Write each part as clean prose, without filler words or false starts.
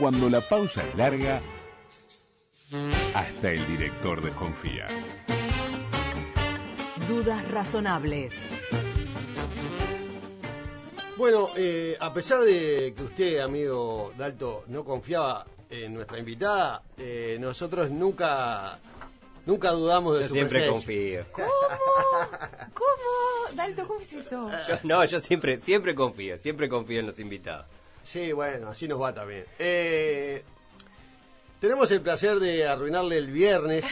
cuando la pausa es larga, hasta el director desconfía. Dudas razonables. Bueno, a pesar de que usted, amigo Dalto, no confiaba en nuestra invitada, nosotros nunca dudamos de yo su siempre presencia. confío. ¿Cómo? Dalto, ¿cómo es eso? Yo siempre confío en los invitados. Sí, bueno, así nos va también. Tenemos el placer de arruinarle el viernes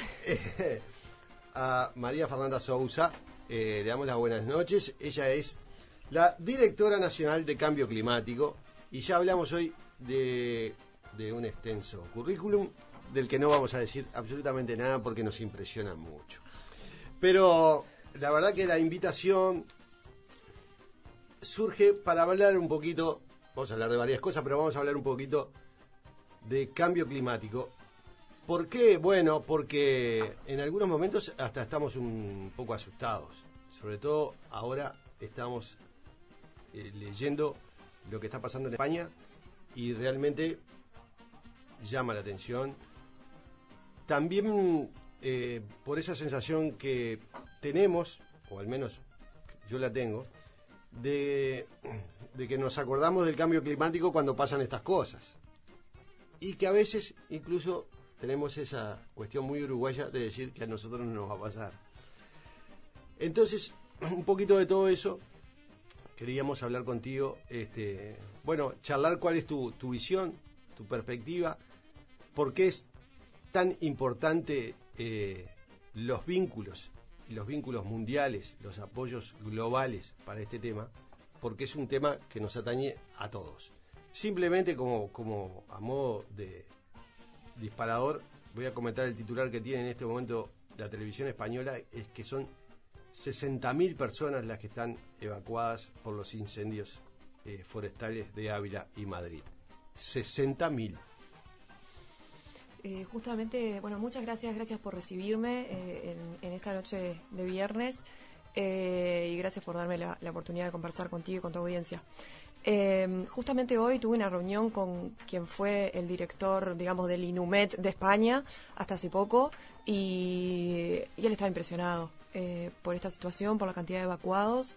a María Fernanda Sousa. Le damos las buenas noches. Ella es la directora nacional de Cambio Climático y ya hablamos hoy de un extenso currículum del que no vamos a decir absolutamente nada porque nos impresiona mucho. Pero la verdad que la invitación surge para hablar un poquito, vamos a hablar de varias cosas, pero vamos a hablar un poquito de cambio climático. ¿Por qué? Bueno, porque en algunos momentos hasta estamos un poco asustados. Sobre todo ahora estamos leyendo lo que está pasando en España y realmente llama la atención. También por esa sensación que tenemos, o al menos yo la tengo, de que nos acordamos del cambio climático cuando pasan estas cosas. Y que a veces incluso tenemos esa cuestión muy uruguaya de decir que a nosotros no nos va a pasar. Entonces, un poquito de todo eso, queríamos hablar contigo, charlar cuál es tu visión, tu perspectiva, por qué es tan importante los vínculos mundiales, los apoyos globales para este tema, porque es un tema que nos atañe a todos. Simplemente como a modo de disparador, voy a comentar el titular que tiene en este momento la televisión española, es que son 60.000 personas las que están evacuadas por los incendios forestales de Ávila y Madrid. 60.000. Justamente, bueno, muchas gracias por recibirme en esta noche de viernes y gracias por darme la oportunidad de conversar contigo y con tu audiencia. Justamente hoy tuve una reunión con quien fue el director, digamos, del INUMET de España hasta hace poco y él estaba impresionado por esta situación, por la cantidad de evacuados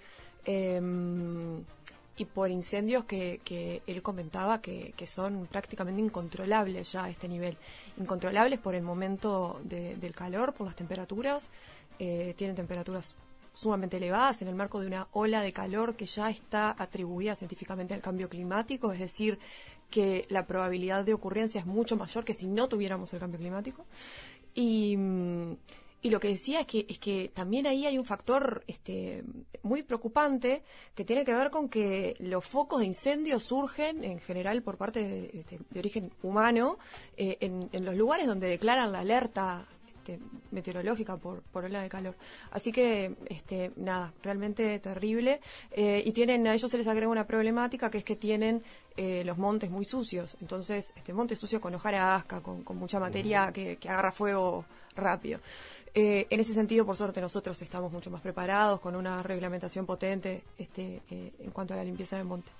y por incendios que él comentaba que son prácticamente incontrolables ya a este nivel. Incontrolables por el momento del calor, por las temperaturas. Tienen temperaturas sumamente elevadas en el marco de una ola de calor que ya está atribuida científicamente al cambio climático, es decir, que la probabilidad de ocurrencia es mucho mayor que si no tuviéramos el cambio climático. Y lo que decía es que también ahí hay un factor muy preocupante que tiene que ver con que los focos de incendio surgen en general por parte de origen humano en los lugares donde declaran la alerta meteorológica por ola de calor. Así que, nada, realmente terrible. Y a ellos se les agrega una problemática que es que tienen los montes muy sucios. Entonces, monte sucio con hojarasca, con mucha materia que agarra fuego rápido. En ese sentido, por suerte, nosotros estamos mucho más preparados con una reglamentación potente en cuanto a la limpieza del monte.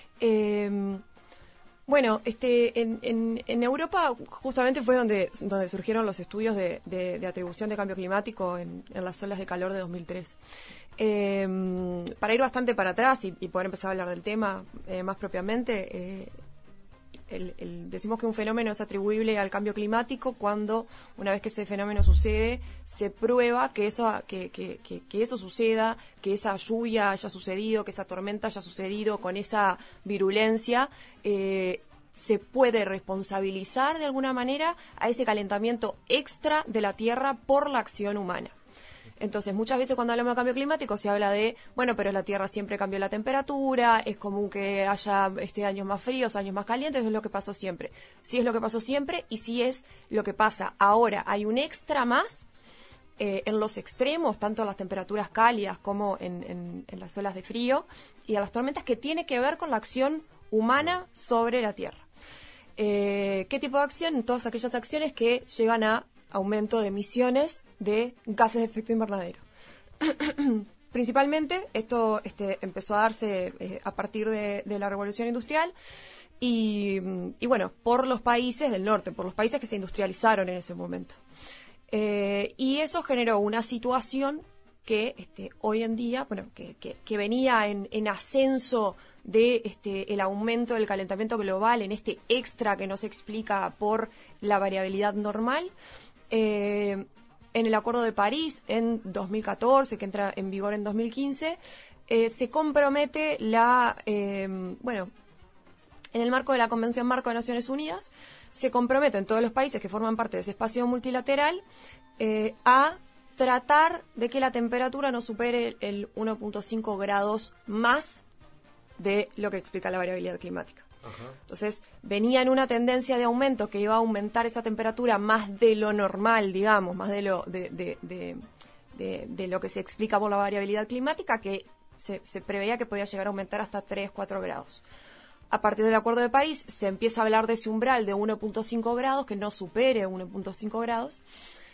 Bueno, en Europa justamente fue donde surgieron los estudios de atribución de cambio climático en las olas de calor de 2003. Para ir bastante para atrás y poder empezar a hablar del tema más propiamente, decimos que un fenómeno es atribuible al cambio climático cuando, una vez que ese fenómeno sucede, se prueba que eso suceda, que esa lluvia haya sucedido, que esa tormenta haya sucedido con esa virulencia, se puede responsabilizar de alguna manera a ese calentamiento extra de la Tierra por la acción humana. Entonces, muchas veces cuando hablamos de cambio climático se habla de, bueno, pero la Tierra siempre cambió la temperatura, es común que haya años más fríos, años más calientes, es lo que pasó siempre. Sí es lo que pasó siempre y sí es lo que pasa ahora. Hay un extra más en los extremos, tanto en las temperaturas cálidas como en las olas de frío y a las tormentas, que tiene que ver con la acción humana sobre la Tierra. ¿Qué tipo de acción? Todas aquellas acciones que llevan a aumento de emisiones de gases de efecto invernadero. principalmente. Esto empezó a darse a partir de la Revolución Industrial y bueno, por los países del norte, por los países que se industrializaron en ese momento. Y eso generó una situación que hoy en día, bueno, que venía en ascenso de el aumento del calentamiento global, en este extra que no se explica por la variabilidad normal. En el Acuerdo de París, en 2014, que entra en vigor en 2015, se compromete bueno, en el marco de la Convención Marco de Naciones Unidas, se comprometen todos los países que forman parte de ese espacio multilateral a tratar de que la temperatura no supere el 1.5 grados más de lo que explica la variabilidad climática. Ajá. Entonces, venía en una tendencia de aumento que iba a aumentar esa temperatura más de lo normal, digamos, más de lo de lo que se explica por la variabilidad climática, que se preveía que podía llegar a aumentar hasta 3-4 grados. A partir del Acuerdo de París se empieza a hablar de ese umbral de 1.5 grados, que no supere 1.5 grados,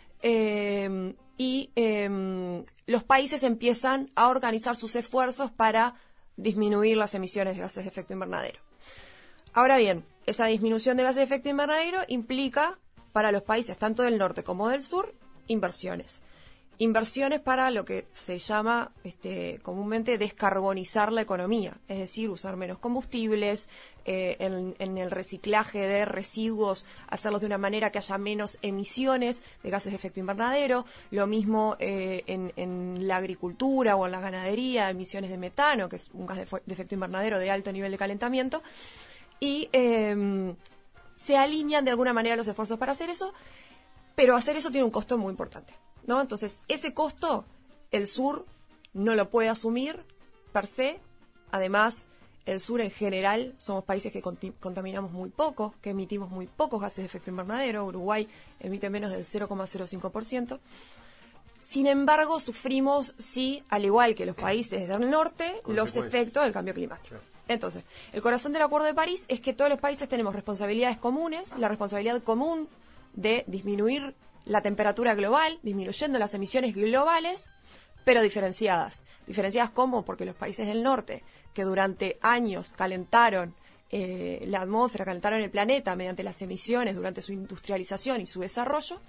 y los países empiezan a organizar sus esfuerzos para disminuir las emisiones de gases de efecto invernadero. Ahora bien, esa disminución de gases de efecto invernadero implica para los países tanto del norte como del sur inversiones. Inversiones para lo que se llama comúnmente descarbonizar la economía, es decir, usar menos combustibles, en el reciclaje de residuos, hacerlos de una manera que haya menos emisiones de gases de efecto invernadero, lo mismo en la agricultura o en la ganadería, emisiones de metano, que es un gas de efecto invernadero de alto nivel de calentamiento, y se alinean de alguna manera los esfuerzos para hacer eso, pero hacer eso tiene un costo muy importante, ¿no? Entonces, ese costo el sur no lo puede asumir per se. Además, el sur en general somos países que contaminamos muy poco, que emitimos muy pocos gases de efecto invernadero. Uruguay emite menos del 0,05%. Sin embargo, sufrimos, sí, al igual que los países del norte, los efectos del cambio climático. Claro. Entonces, el corazón del Acuerdo de París es que todos los países tenemos responsabilidades comunes, la responsabilidad común de disminuir la temperatura global, disminuyendo las emisiones globales, pero diferenciadas. ¿Diferenciadas cómo? Porque los países del norte, que durante años calentaron la atmósfera, calentaron el planeta mediante las emisiones durante su industrialización y su desarrollo,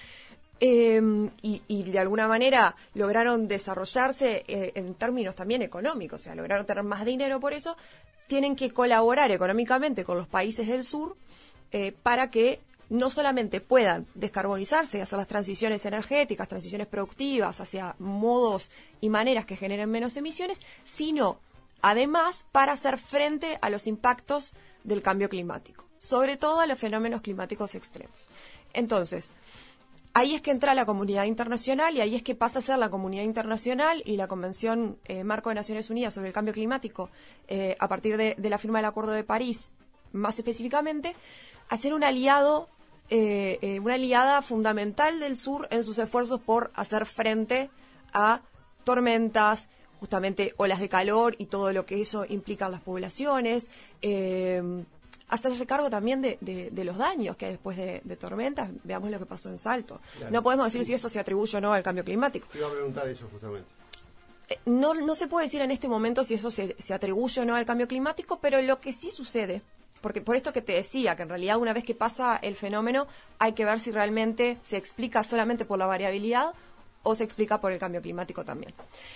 y de alguna manera lograron desarrollarse en términos también económicos, o sea, lograron tener más dinero por eso, tienen que colaborar económicamente con los países del sur para que no solamente puedan descarbonizarse y hacer las transiciones energéticas, transiciones productivas hacia modos y maneras que generen menos emisiones, sino además para hacer frente a los impactos del cambio climático, sobre todo a los fenómenos climáticos extremos. Entonces, ahí es que entra la comunidad internacional y ahí es que pasa a ser la comunidad internacional y la Convención Marco de Naciones Unidas sobre el Cambio Climático, a partir de la firma del Acuerdo de París, más específicamente, a ser un aliado, una aliada fundamental del sur en sus esfuerzos por hacer frente a tormentas, justamente olas de calor y todo lo que eso implica en las poblaciones, hasta hacerse cargo también de los daños que hay después de tormentas. Veamos lo que pasó en Salto. Claro. No podemos decir si eso se atribuye o no al cambio climático. Te iba a preguntar eso justamente. No se puede decir en este momento si eso se atribuye o no al cambio climático, pero lo que sí sucede, porque por esto que te decía, que en realidad una vez que pasa el fenómeno hay que ver si realmente se explica solamente por la variabilidad o se explica por el cambio climático también.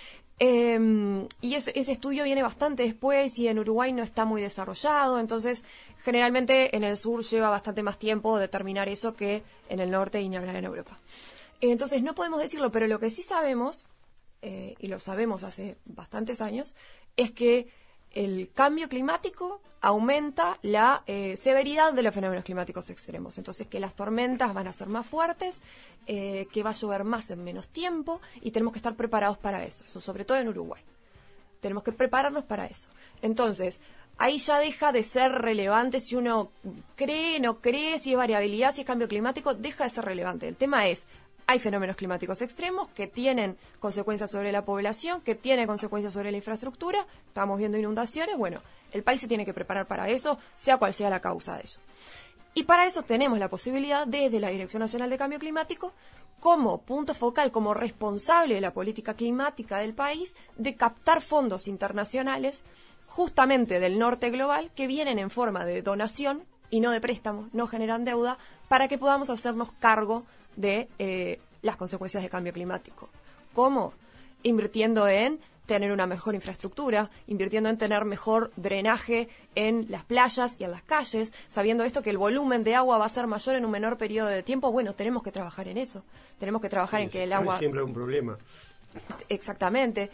Y ese estudio viene bastante después y en Uruguay no está muy desarrollado, entonces generalmente en el sur lleva bastante más tiempo determinar eso que en el norte y ni hablar en Europa. Entonces no podemos decirlo, pero lo que sí sabemos, y lo sabemos hace bastantes años, es que el cambio climático aumenta la severidad de los fenómenos climáticos extremos. Entonces, que las tormentas van a ser más fuertes, que va a llover más en menos tiempo y tenemos que estar preparados para eso. Eso sobre todo en Uruguay. Tenemos que prepararnos para eso. Entonces, ahí ya deja de ser relevante si uno cree, no cree, si es variabilidad, si es cambio climático, deja de ser relevante. El tema es, hay fenómenos climáticos extremos que tienen consecuencias sobre la población, que tienen consecuencias sobre la infraestructura, estamos viendo inundaciones, bueno, el país se tiene que preparar para eso, sea cual sea la causa de eso. Y para eso tenemos la posibilidad, desde la Dirección Nacional de Cambio Climático, como punto focal, como responsable de la política climática del país, de captar fondos internacionales, justamente del norte global, que vienen en forma de donación y no de préstamo, no generan deuda, para que podamos hacernos cargo de las consecuencias del cambio climático. ¿Cómo? Invirtiendo en tener una mejor infraestructura, invirtiendo en tener mejor drenaje en las playas y en las calles, sabiendo esto que el volumen de agua va a ser mayor en un menor periodo de tiempo. Bueno, tenemos que trabajar en eso. Tenemos que trabajar en que el agua... Siempre es un problema. Exactamente.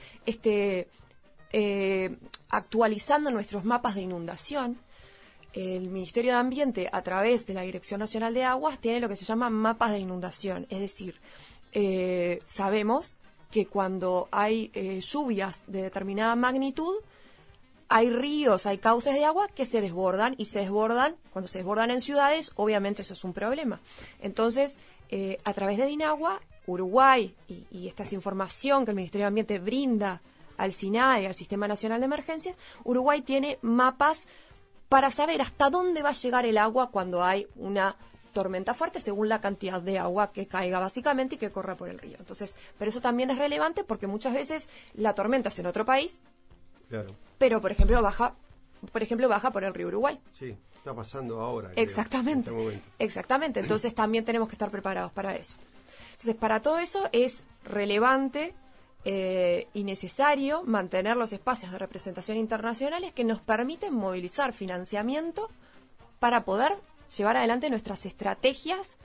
Actualizando nuestros mapas de inundación, el Ministerio de Ambiente, a través de la Dirección Nacional de Aguas, tiene lo que se llama mapas de inundación. Es decir, sabemos que cuando hay lluvias de determinada magnitud, hay ríos, hay cauces de agua que se desbordan, y cuando se desbordan en ciudades, obviamente eso es un problema. Entonces, a través de DINAGUA, Uruguay, y esta es información que el Ministerio de Ambiente brinda al SINAE, al Sistema Nacional de Emergencias, Uruguay tiene mapas para saber hasta dónde va a llegar el agua cuando hay una tormenta fuerte, según la cantidad de agua que caiga básicamente y que corra por el río. Entonces, pero eso también es relevante porque muchas veces la tormenta es en otro país, claro, pero por ejemplo baja por el río Uruguay. Sí, está pasando ahora. Exactamente. En este momento. Exactamente. Entonces también tenemos que estar preparados para eso. Entonces, para todo eso es relevante y necesario mantener los espacios de representación internacionales que nos permiten movilizar financiamiento para poder llevar adelante nuestras estrategias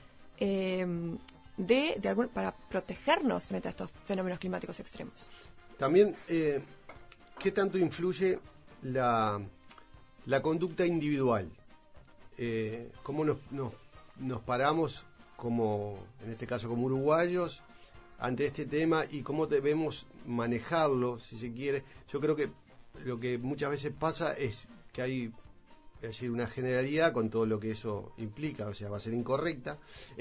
para protegernos frente a estos fenómenos climáticos extremos. También, ¿qué tanto influye la conducta individual? ¿Cómo nos paramos, como en este caso como uruguayos, ante este tema, y cómo debemos manejarlo, si se quiere? Yo creo que lo que muchas veces pasa es que hay, es decir, una generalidad con todo lo que eso implica, o sea, va a ser incorrecta.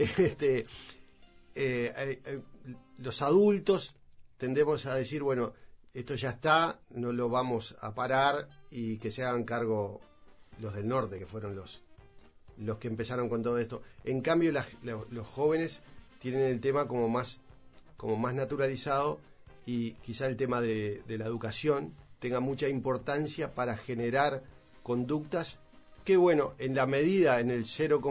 Los adultos tendemos a decir, bueno, esto ya está, no lo vamos a parar, y que se hagan cargo los del norte, que fueron los que empezaron con todo esto. En cambio, los jóvenes tienen el tema como más naturalizado, y quizá el tema de la educación tenga mucha importancia para generar conductas que, bueno, en la medida, en el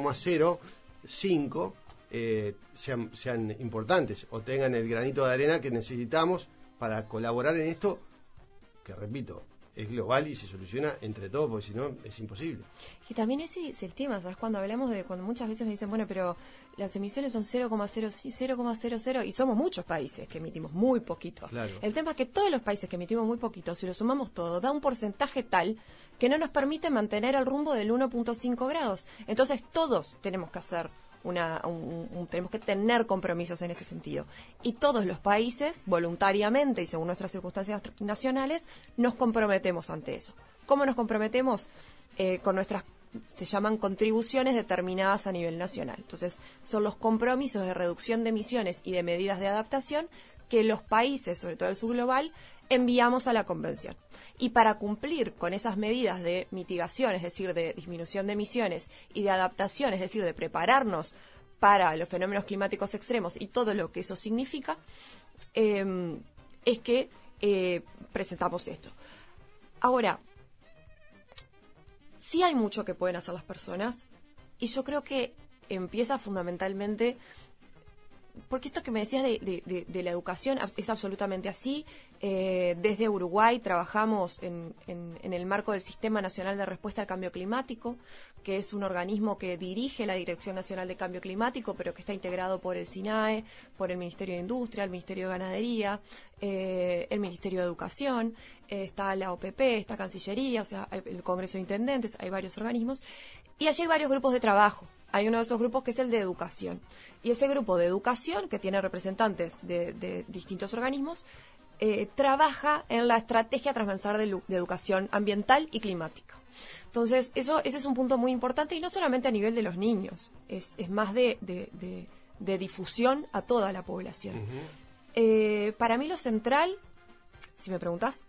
0,05 sean importantes, o tengan el granito de arena que necesitamos para colaborar en esto, que, repito, es global y se soluciona entre todos, porque si no es imposible. Y también ese es el tema, ¿sabes? Cuando muchas veces me dicen, bueno, pero las emisiones son 0,00, y somos muchos países que emitimos muy poquito. Claro. El tema es que todos los países que emitimos muy poquito, si lo sumamos todo, da un porcentaje tal que no nos permite mantener el rumbo del 1.5 grados. Entonces todos tenemos que hacer tenemos que tener compromisos en ese sentido, y todos los países voluntariamente y según nuestras circunstancias nacionales nos comprometemos ante eso. ¿Cómo nos comprometemos? Con nuestras, se llaman contribuciones determinadas a nivel nacional. Entonces son los compromisos de reducción de emisiones y de medidas de adaptación que los países, sobre todo el sur global, enviamos a la convención. Y para cumplir con esas medidas de mitigación, es decir, de disminución de emisiones, y de adaptación, es decir, de prepararnos para los fenómenos climáticos extremos y todo lo que eso significa, es que presentamos esto. Ahora, sí hay mucho que pueden hacer las personas, y yo creo que empieza fundamentalmente... Porque esto que me decías de la educación es absolutamente así. Desde Uruguay trabajamos en el marco del Sistema Nacional de Respuesta al Cambio Climático, que es un organismo que dirige la Dirección Nacional de Cambio Climático, pero que está integrado por el SINAE, por el Ministerio de Industria, el Ministerio de Ganadería, el Ministerio de Educación, está la OPP, está Cancillería, o sea, el Congreso de Intendentes, hay varios organismos, y allí hay varios grupos de trabajo. Hay uno de esos grupos que es el de educación. Y ese grupo de educación, que tiene representantes de distintos organismos, trabaja en la estrategia transversal de educación ambiental y climática. Entonces, ese es un punto muy importante, y no solamente a nivel de los niños, es más de difusión a toda la población. Uh-huh. Para mí lo central, si me preguntás,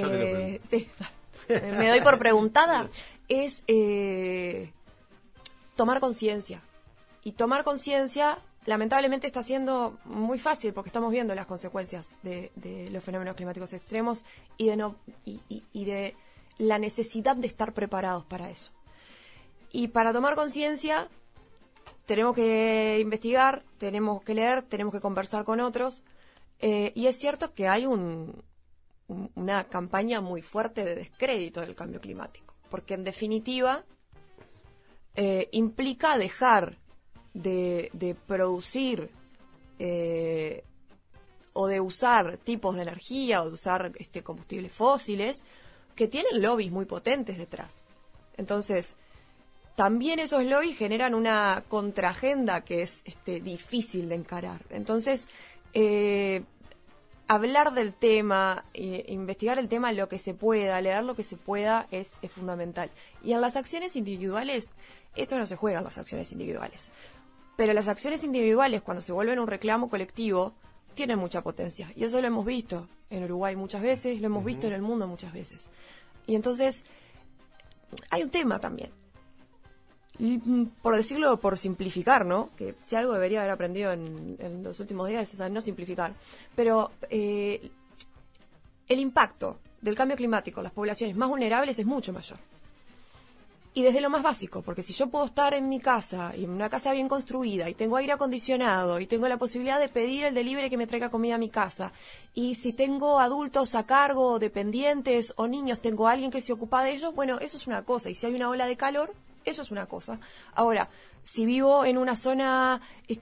sí, me doy por preguntada, es... tomar conciencia. Y tomar conciencia, lamentablemente, está siendo muy fácil porque estamos viendo las consecuencias de los fenómenos climáticos extremos y de la necesidad de estar preparados para eso. Y para tomar conciencia tenemos que investigar, tenemos que leer, tenemos que conversar con otros. Y es cierto que hay una campaña muy fuerte de descrédito del cambio climático, porque en definitiva implica dejar de producir o de usar tipos de energía o de usar combustibles fósiles que tienen lobbies muy potentes detrás. Entonces, también esos lobbies generan una contraagenda que es difícil de encarar. Entonces, hablar del tema, investigar el tema lo que se pueda, leer lo que se pueda es fundamental. Y en las acciones individuales, esto no se juega en las acciones individuales, pero las acciones individuales, cuando se vuelven un reclamo colectivo, tienen mucha potencia. Y eso lo hemos visto en Uruguay muchas veces, lo hemos visto en el mundo muchas veces. Y entonces, hay un tema también. Y, por decirlo, por simplificar, ¿no? Que si algo debería haber aprendido en los últimos días es a no simplificar. Pero el impacto del cambio climático en las poblaciones más vulnerables es mucho mayor. Y desde lo más básico, porque si yo puedo estar en mi casa, y en una casa bien construida, y tengo aire acondicionado, y tengo la posibilidad de pedir el delivery que me traiga comida a mi casa, y si tengo adultos a cargo, dependientes o niños, tengo a alguien que se ocupa de ellos, bueno, eso es una cosa. Y si hay una ola de calor, eso es una cosa. Ahora, si vivo en una zona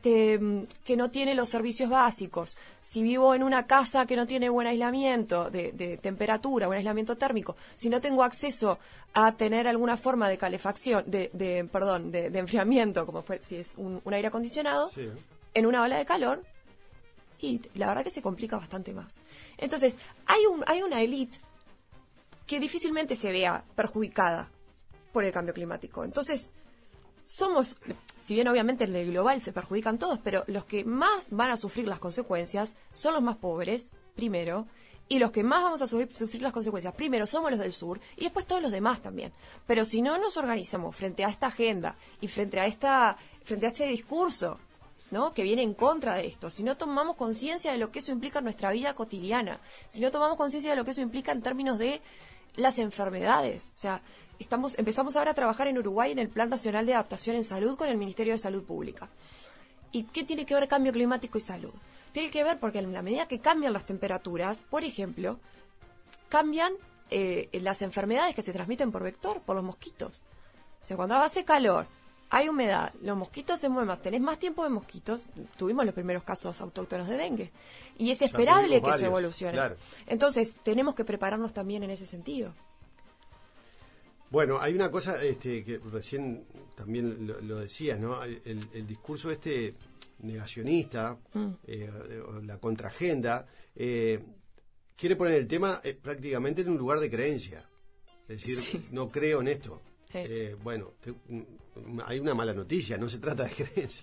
que no tiene los servicios básicos, si vivo en una casa que no tiene buen aislamiento de temperatura, buen aislamiento térmico, si no tengo acceso a tener alguna forma de calefacción, de enfriamiento, como fue si es un aire acondicionado, sí, en una ola de calor, y la verdad que se complica bastante más. Entonces, hay una élite que difícilmente se vea perjudicada por el cambio climático. Entonces, somos, si bien obviamente en el global se perjudican todos, pero los que más van a sufrir las consecuencias son los más pobres, primero, y los que más vamos a sufrir las consecuencias, primero somos los del sur, y después todos los demás también. Pero si no nos organizamos frente a esta agenda y frente a este discurso, ¿no?, que viene en contra de esto, si no tomamos conciencia de lo que eso implica en nuestra vida cotidiana, si no tomamos conciencia de lo que eso implica en términos de las enfermedades, o sea, empezamos ahora a trabajar en Uruguay en el Plan Nacional de Adaptación en Salud con el Ministerio de Salud Pública. ¿Y qué tiene que ver cambio climático y salud? Tiene que ver porque en la medida que cambian las temperaturas, por ejemplo, cambian las enfermedades que se transmiten por vector, por los mosquitos. O sea, cuando hace calor, hay humedad, los mosquitos se mueven más, tenés más tiempo de mosquitos, tuvimos los primeros casos autóctonos de dengue. Y es esperable que eso evolucione. Claro. Entonces, tenemos que prepararnos también en ese sentido. Bueno, hay una cosa que recién también lo decías, ¿no? El discurso negacionista, la contraagenda, quiere poner el tema prácticamente en un lugar de creencia. Es decir, sí, no creo en esto. Bueno, hay una mala noticia, no se trata de creencia.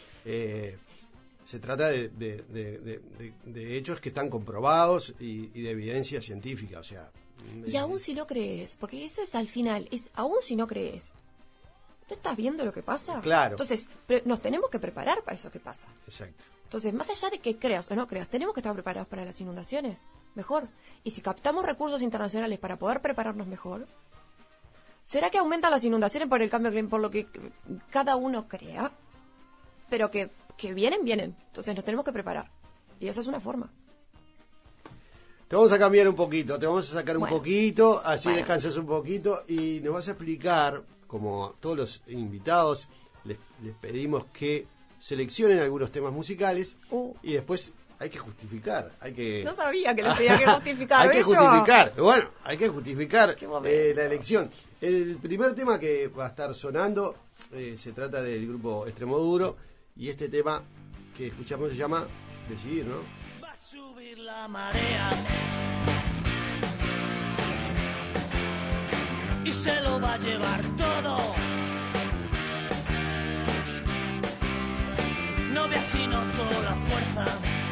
Se trata de hechos que están comprobados y de evidencia científica, o sea... Y aún si no crees, porque eso es al final, aún si no crees, ¿no estás viendo lo que pasa? Claro. Entonces, nos tenemos que preparar para eso que pasa. Exacto. Entonces, más allá de que creas o no creas, tenemos que estar preparados para las inundaciones, mejor. Y si captamos recursos internacionales para poder prepararnos mejor, ¿será que aumentan las inundaciones por el cambio climático, por lo que cada uno crea? Pero que vienen. Entonces, nos tenemos que preparar. Y esa es una forma. Te vamos a cambiar un poquito, te vamos a sacar un poquito, así descansas un poquito y nos vas a explicar, como todos los invitados, les pedimos que seleccionen algunos temas musicales y después hay que justificar, No sabía que les pedía que justificar. Hay que justificar la elección. El primer tema que va a estar sonando se trata del grupo Extremoduro y este tema que escuchamos se llama Decidir, ¿no? La marea y se lo va a llevar todo. No veas si noto la fuerza.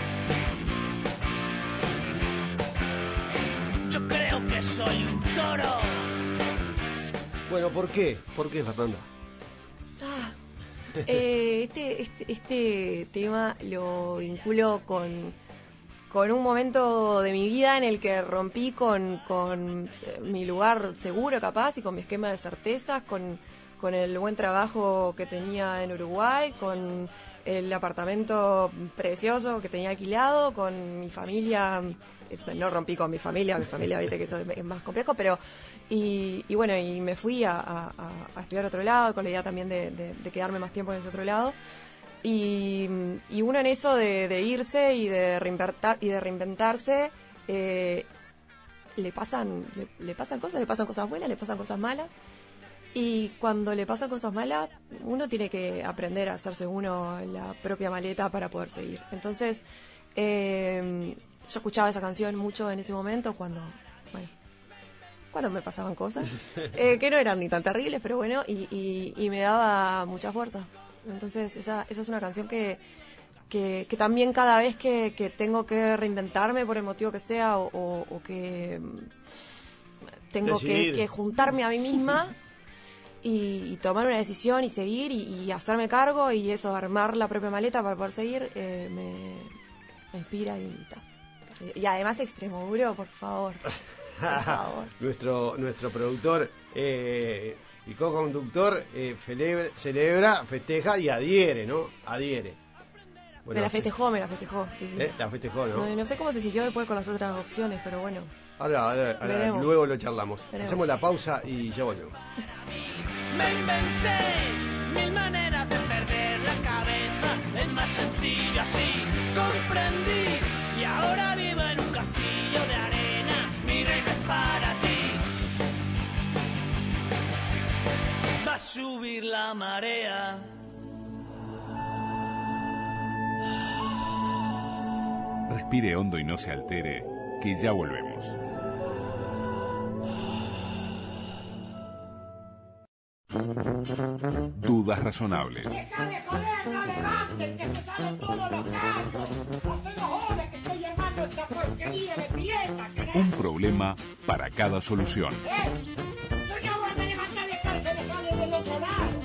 Yo creo que soy un toro. Bueno, ¿por qué? ¿Por qué, Fernanda? Este tema lo vinculo con un momento de mi vida en el que rompí con mi lugar seguro capaz y con mi esquema de certezas, con el buen trabajo que tenía en Uruguay, con el apartamento precioso que tenía alquilado, con mi familia. No rompí con mi familia, viste que eso es más complejo, pero y bueno, y me fui a estudiar a otro lado, con la idea también de quedarme más tiempo en ese otro lado. Y uno en eso de irse y de reinventarse, le pasan cosas buenas, le pasan cosas malas. Y cuando le pasan cosas malas, uno tiene que aprender a hacerse uno la propia maleta para poder seguir. Entonces, yo escuchaba esa canción mucho en ese momento cuando me pasaban cosas, que no eran ni tan terribles, pero bueno, y me daba mucha fuerza. Entonces, esa es una canción que también cada vez que tengo que reinventarme por el motivo que sea, o que tengo que juntarme a mí misma y tomar una decisión y seguir y hacerme cargo y eso, armar la propia maleta para poder seguir, me inspira y tal. Y además Extremoduro, por favor. Por favor. nuestro productor y co-conductor celebra, festeja y adhiere, ¿no? Adhiere. Bueno, me la festejó. Sí. La festejó, ¿no? No sé cómo se sintió después con las otras opciones, pero bueno. Ahora luego lo charlamos. Veremos. Hacemos la pausa y ya volvemos. Me inventé 1000 maneras de perder la cabeza. Es más sencillo así, comprendí. Y ahora vivo en un castillo de arena. Mi reino es para ti. Va a subir la marea. Respire hondo y no se altere, que ya volvemos. Dudas razonables. ¡Deja de joder, no levanten, que se salen todos los gallos! ¡No se nos jode que estoy llamando esta porquería de pileta! Un problema para cada solución. ¡No llamo a levantar de casa, se me sale del otro lado!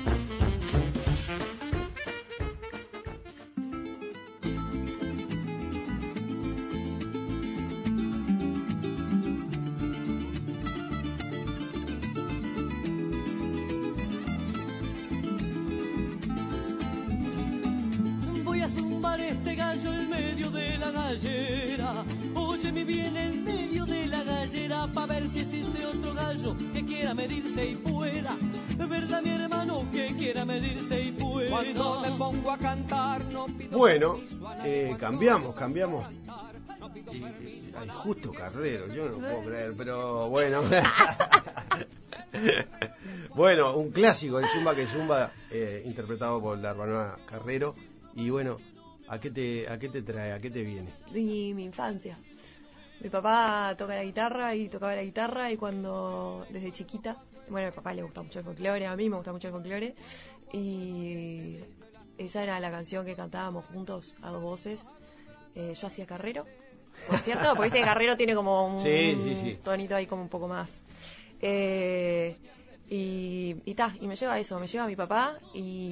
Zumbar este gallo en medio de la gallera. Óyeme bien en medio de la gallera, pa' ver si existe otro gallo que quiera medirse y pueda. ¿Verdad, mi hermano, que quiera medirse y pueda? Cuando me pongo a cantar no pido. Bueno, cambiamos. Ay, justo Carrero, yo no puedo creer, pero bueno. Bueno, un clásico, el Zumba que Zumba, interpretado por la hermana Carrero. Y bueno, ¿a qué te trae? ¿A qué te viene? De mi infancia. Mi papá tocaba la guitarra y cuando, desde chiquita, bueno, a mi papá le gusta mucho el folclore, a mí me gusta mucho el folclore, y esa era la canción que cantábamos juntos a dos voces. Yo hacía Carrero, por cierto, porque viste que Carrero tiene como un sí. tonito ahí como un poco más. Y me lleva a eso, me lleva a mi papá y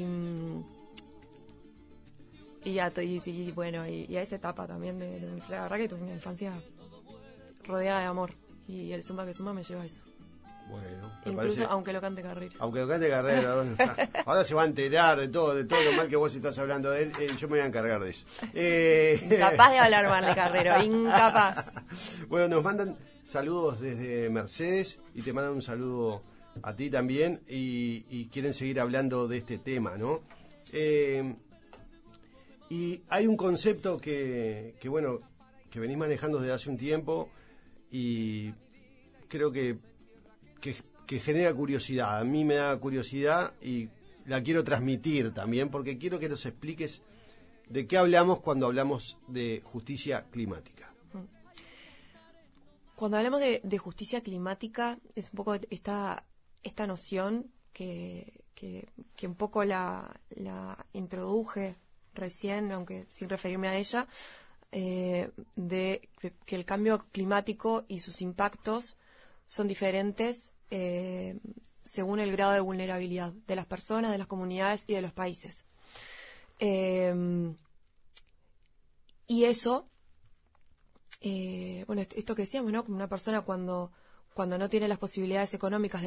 a esa etapa también la verdad que tuve una infancia rodeada de amor, y el Zumba que Zumba me lleva a eso. Bueno, incluso aunque lo cante Carrero. Bueno, ahora se va a enterar de todo lo mal que vos estás hablando de él. Yo me voy a encargar de eso. Incapaz de hablar mal de Carrero, incapaz. Bueno, nos mandan saludos desde Mercedes y te mandan un saludo a ti también, y quieren seguir hablando de este tema, ¿no? Y hay un concepto que venís manejando desde hace un tiempo, y creo que genera curiosidad. A mí me da curiosidad y la quiero transmitir también, porque quiero que nos expliques de qué hablamos cuando hablamos de justicia climática. Cuando hablamos de justicia climática, es un poco esta noción que un poco la introduje recién, aunque sin referirme a ella, de que el cambio climático y sus impactos son diferentes según el grado de vulnerabilidad de las personas, de las comunidades y de los países. Y eso, bueno, esto que decíamos, ¿no? Como una persona cuando no tiene las posibilidades económicas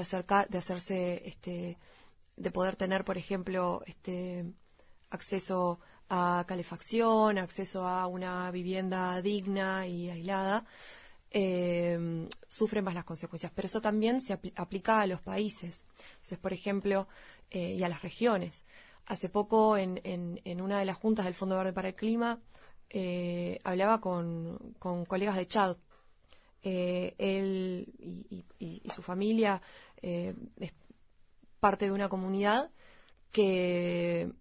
de poder tener, por ejemplo, acceso a calefacción, acceso a una vivienda digna y aislada, sufren más las consecuencias. Pero eso también se aplica a los países. Entonces, por ejemplo, y a las regiones. Hace poco, en una de las juntas del Fondo Verde para el Clima, hablaba con colegas de Chad. Él y su familia es parte de una comunidad que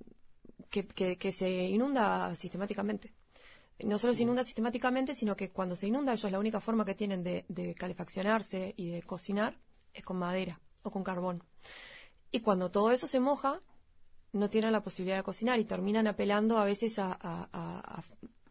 se inunda sistemáticamente. No solo se inunda sistemáticamente, sino que cuando se inunda, ellos la única forma que tienen de calefaccionarse y de cocinar es con madera o con carbón. Y cuando todo eso se moja, no tienen la posibilidad de cocinar y terminan apelando a veces a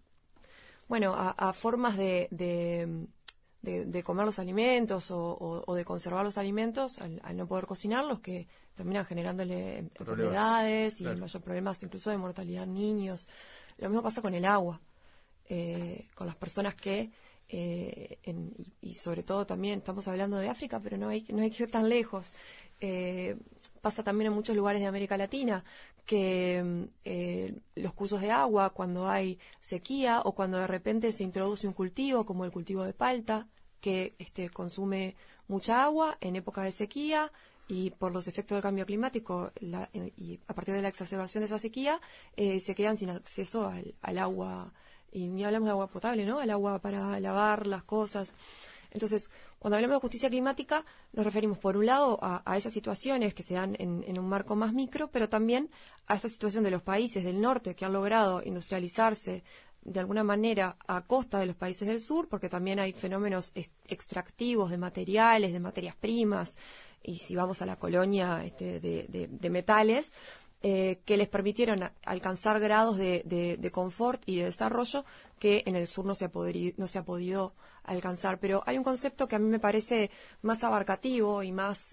formas de comer los alimentos o de conservar los alimentos al no poder cocinarlos, que terminan generándole enfermedades y mayor problemas incluso de mortalidad en niños. Lo mismo pasa con el agua, con las personas que y sobre todo también estamos hablando de África, pero no hay que ir tan lejos. Pasa también en muchos lugares de América Latina que los cursos de agua, cuando hay sequía o cuando de repente se introduce un cultivo como el cultivo de palta, que consume mucha agua en época de sequía y por los efectos del cambio climático y a partir de la exacerbación de esa sequía se quedan sin acceso al agua, y ni hablamos de agua potable, ¿no? Al agua para lavar las cosas. Entonces, cuando hablamos de justicia climática, nos referimos, por un lado, a esas situaciones que se dan en un marco más micro, pero también a esta situación de los países del norte que han logrado industrializarse de alguna manera a costa de los países del sur, porque también hay fenómenos extractivos de materiales, de materias primas, y si vamos a la colonia de metales, que les permitieron alcanzar grados de confort y de desarrollo que en el sur no se ha podido alcanzar. Pero hay un concepto que a mí me parece más abarcativo y más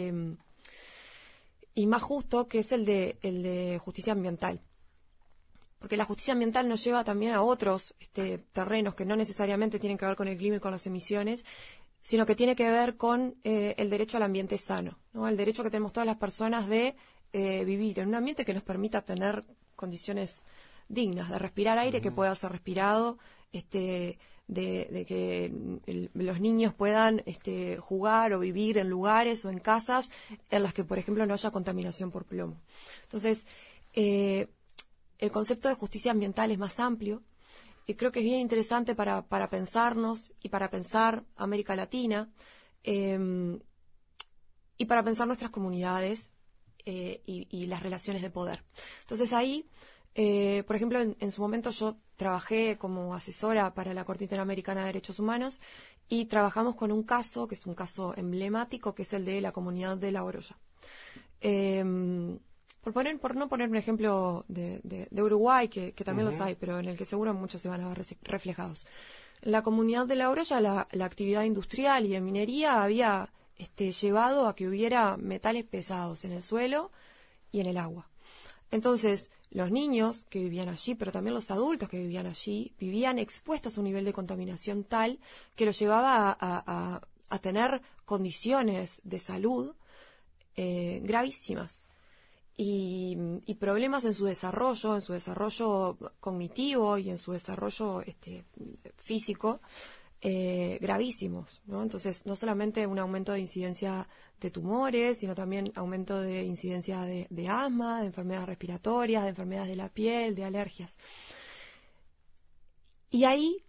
justo, que es el de justicia ambiental. Porque la justicia ambiental nos lleva también a otros terrenos que no necesariamente tienen que ver con el clima y con las emisiones, sino que tiene que ver con el derecho al ambiente sano, ¿no? El derecho que tenemos todas las personas de vivir en un ambiente que nos permita tener condiciones dignas, de respirar aire que pueda ser respirado, de que los niños puedan jugar o vivir en lugares o en casas en las que, por ejemplo, no haya contaminación por plomo. Entonces, el concepto de justicia ambiental es más amplio y creo que es bien interesante para pensarnos y para pensar América Latina y para pensar nuestras comunidades y las relaciones de poder. Entonces ahí, por ejemplo, en su momento yo trabajé como asesora para la Corte Interamericana de Derechos Humanos y trabajamos con un caso, que es un caso emblemático, que es el de la comunidad de La Oroya. Por no poner un ejemplo de Uruguay, que también los hay, pero en el que seguro muchos se van a ver reflejados. En la comunidad de La Oroya, la actividad industrial y de minería había llevado a que hubiera metales pesados en el suelo y en el agua. Entonces, los niños que vivían allí, pero también los adultos que vivían allí, vivían expuestos a un nivel de contaminación tal que los llevaba a tener condiciones de salud gravísimas y problemas en su desarrollo cognitivo y en su desarrollo físico gravísimos, ¿no? Entonces, no solamente un aumento de incidencia de tumores, sino también aumento de incidencia de asma, de enfermedades respiratorias, de enfermedades de la piel, de alergias. Y ahí,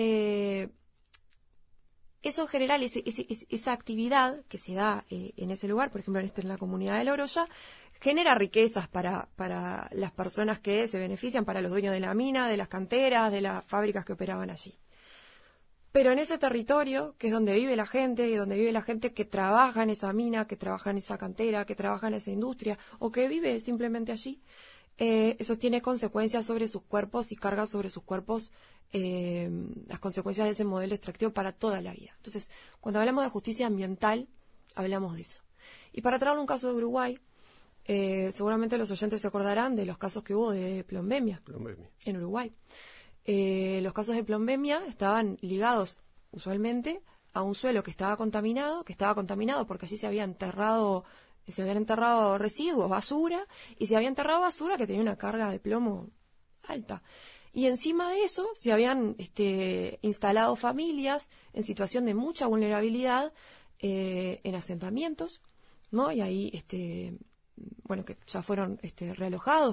eso en general, esa actividad que se da en ese lugar, por ejemplo, en la comunidad de La Oroya, genera riquezas para las personas que se benefician, para los dueños de la mina, de las canteras, de las fábricas que operaban allí. Pero en ese territorio, que es donde vive la gente, y donde vive la gente que trabaja en esa mina, que trabaja en esa cantera, que trabaja en esa industria, o que vive simplemente allí, eso tiene consecuencias sobre sus cuerpos y carga sobre sus cuerpos las consecuencias de ese modelo extractivo para toda la vida. Entonces, cuando hablamos de justicia ambiental, hablamos de eso. Y para traerle un caso de Uruguay, seguramente los oyentes se acordarán de los casos que hubo de plombemia en Uruguay. Los casos de plombemia estaban ligados usualmente a un suelo que estaba contaminado porque allí se habían enterrado residuos, basura, y se había enterrado basura que tenía una carga de plomo alta. Y encima de eso se habían instalado familias en situación de mucha vulnerabilidad en asentamientos, ¿no? Y ahí, que ya fueron realojados,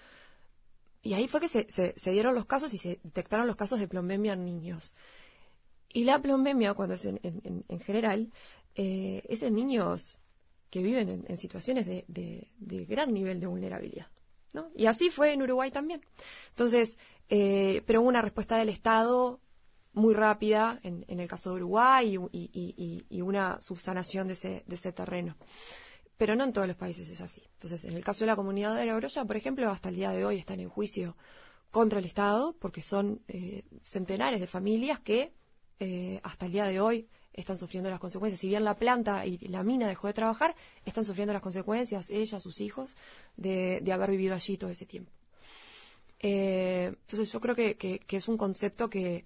y ahí fue que se dieron los casos y se detectaron los casos de plombemia en niños. Y la plombemia, cuando es en general, es en niños que viven en situaciones de gran nivel de vulnerabilidad, ¿no? Y así fue en Uruguay también. Entonces, pero hubo una respuesta del Estado muy rápida en el caso de Uruguay y una subsanación de ese terreno. Pero no en todos los países es así. Entonces, en el caso de la comunidad de La Oroya, por ejemplo, hasta el día de hoy están en juicio contra el Estado porque son centenares de familias que hasta el día de hoy están sufriendo las consecuencias. Si bien la planta y la mina dejó de trabajar, están sufriendo las consecuencias, ellas, sus hijos, de haber vivido allí todo ese tiempo. Entonces yo creo que es un concepto que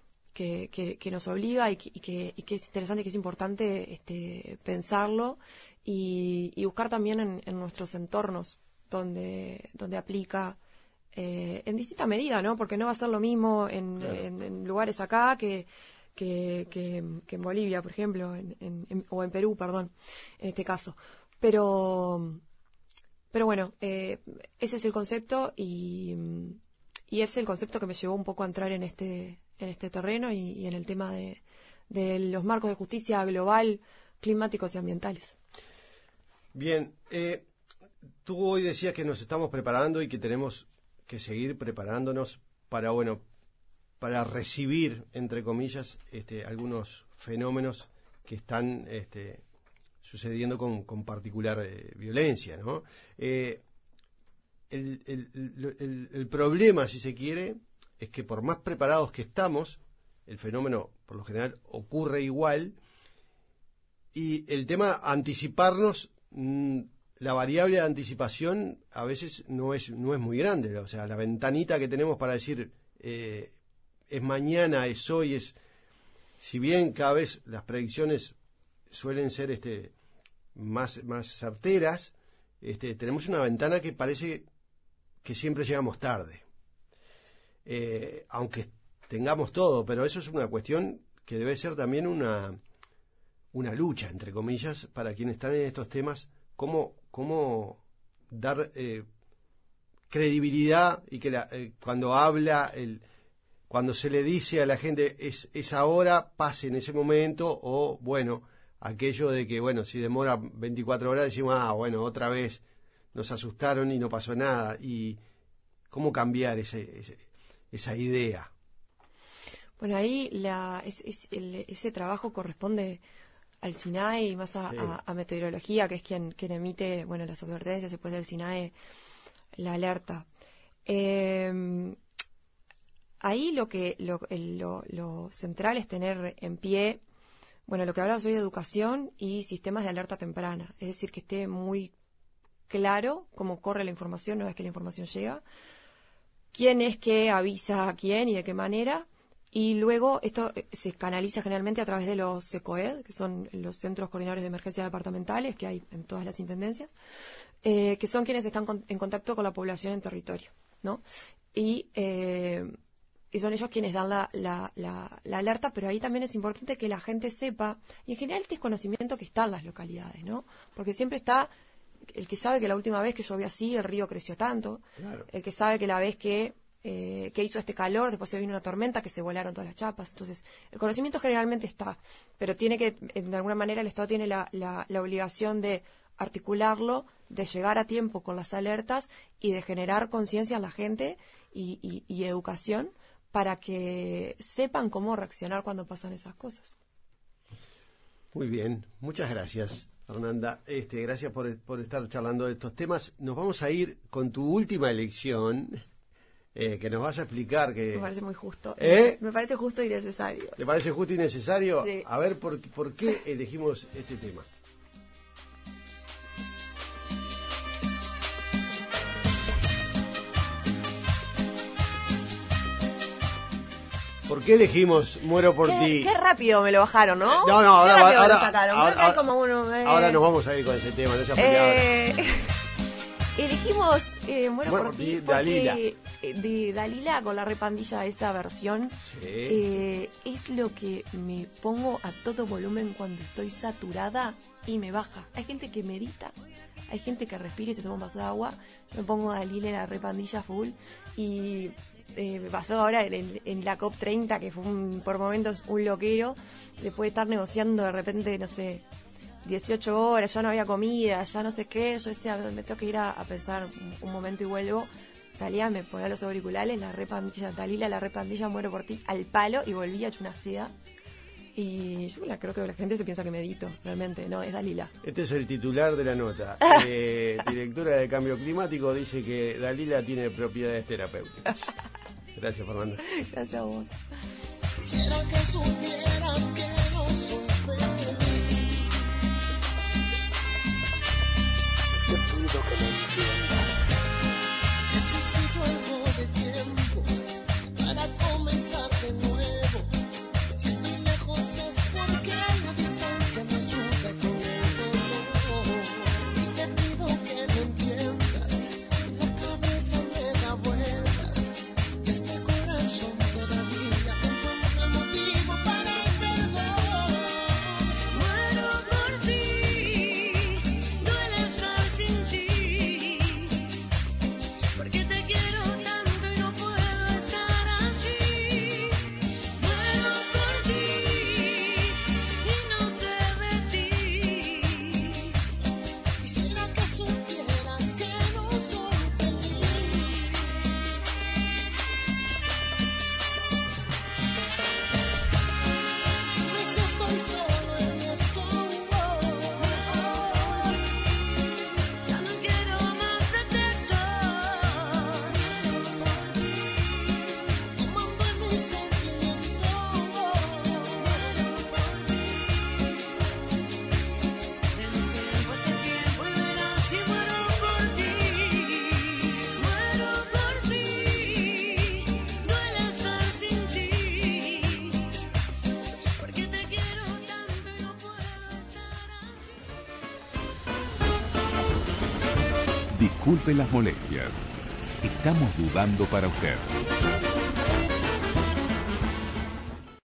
nos obliga y que es interesante, que es importante pensarlo y buscar también en nuestros entornos donde aplica en distinta medida, ¿no? Porque no va a ser lo mismo en lugares acá que en Bolivia, por ejemplo, o en Perú, perdón, en este caso. Pero bueno, ese es el concepto y es el concepto que me llevó un poco a entrar en este terreno y en el tema de los marcos de justicia global, climáticos y ambientales. Bien, tú hoy decías que nos estamos preparando y que tenemos que seguir preparándonos para recibir, entre comillas, algunos fenómenos que están sucediendo con particular violencia, ¿no? El problema, si se quiere, es que por más preparados que estamos, el fenómeno por lo general ocurre igual, y el tema anticiparnos, la variable de anticipación a veces no es muy grande. O sea, la ventanita que tenemos para decir es mañana, es hoy, si bien cada vez las predicciones suelen ser más certeras, tenemos una ventana que parece que siempre llegamos tarde, aunque tengamos todo, pero eso es una cuestión que debe ser también una lucha, entre comillas, para quienes están en estos temas, cómo dar credibilidad y que cuando habla, cuando se le dice a la gente es ahora, pase en ese momento, o bueno, aquello de que, bueno, si demora 24 horas decimos, otra vez nos asustaron y no pasó nada. Y cómo cambiar esa idea. Bueno, ahí ese trabajo corresponde al SINAE y más a meteorología, que es quien emite, las advertencias, después del SINAE la alerta. Ahí lo central es tener en pie, lo que hablamos hoy de educación y sistemas de alerta temprana, es decir, que esté muy claro cómo corre la información una vez que la información llega, quién es que avisa a quién y de qué manera, y luego esto se canaliza generalmente a través de los CECOED, que son los Centros Coordinadores de Emergencias Departamentales que hay en todas las intendencias, que son quienes están en contacto con la población en territorio, ¿no? Y son ellos quienes dan la alerta, pero ahí también es importante que la gente sepa, y en general este es conocimiento que está en las localidades, ¿no? Porque siempre está el que sabe que la última vez que llovió así, el río creció tanto, claro. El que sabe que la vez que hizo este calor, después se vino una tormenta, que se volaron todas las chapas. Entonces, el conocimiento generalmente está, pero tiene que, de alguna manera, el Estado tiene la obligación de articularlo, de llegar a tiempo con las alertas y de generar conciencia en la gente y educación para que sepan cómo reaccionar cuando pasan esas cosas. Muy bien, muchas gracias, Fernanda. Gracias por estar charlando de estos temas. Nos vamos a ir con tu última elección, que nos vas a explicar que... Me parece muy justo. Me parece justo y necesario. ¿Te parece justo y necesario? Sí. A ver, ¿por qué elegimos este tema? ¿Por qué elegimos Muero por ti? Qué rápido me lo bajaron, ¿no? No, Qué ahora, rápido me lo ahora, sacaron. ahora, Creo que hay como uno, ahora nos vamos a ir con ese tema, no seas peleadora. Elegimos Muero por ti porque, Dalila. De Dalila con la repandilla, esta versión es lo que me pongo a todo volumen cuando estoy saturada y me baja. Hay gente que medita, hay gente que respira y se toma un vaso de agua. Yo me pongo Dalila en la repandilla full y me pasó ahora en la COP30, que fue por momentos un loquero, después de estar negociando de repente, no sé, 18 horas, ya no había comida, ya no sé qué, yo decía, me tengo que ir a pensar un momento y vuelvo. Salía, me ponía los auriculares, la repandilla, Dalila, la repandilla, Muero por ti, al palo, y volvía hecho una seda. Y yo creo que la gente se piensa que medito, realmente, no, es Dalila. Este es el titular de la nota. Directora de Cambio Climático dice que Dalila tiene propiedades terapéuticas. Gracias, Fernando. Gracias a vos. Quisiera que supieras que no soy feliz. Te pido que me entiendas. Necesito algo de tiempo para comenzar de nuevo. Si estoy lejos es porque la distancia me ayuda con el dolor. Y te pido que me entiendas. La cabeza me da vueltas. Y este corazón todavía encuentra motivo para el perdón. Muero por ti, duele estar sin ti, porque te quiero tanto y no puedo estar así. Muero por ti y no sé de ti. Quisiera que supieras que no soy feliz. Pues estoy solo en esto. Ya no quiero más pretextos. Tomando en mis sentimientos. Menos tiempo este tiempo y verás si muero por ti. Muero por ti. Duele estar sin ti. Porque te quiero tanto y no puedo estar así. Disculpe las molestias. Estamos dudando para usted.